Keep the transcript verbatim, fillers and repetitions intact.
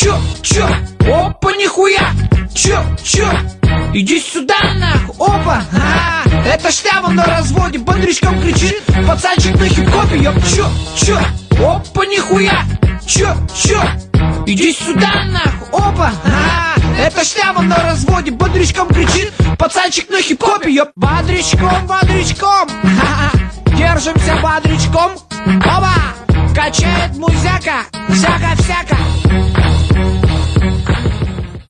чё, чё, опа, нихуя, чё, чё, иди сюда нахуй, опа, а, это шляпа на разводе, бодрячком кричит, пацанчик на хип-хопе, ёп, чё, чё, опа, нихуя, чё, чё, иди сюда нахуй, опа, а, это шляпа на разводе, бодрячком кричит, пацанчик на хип-хопе, ёп, бодрячком, бодрячком, ха-ха, держимся бодрячком, опа, качает музяка, всяко-всяко.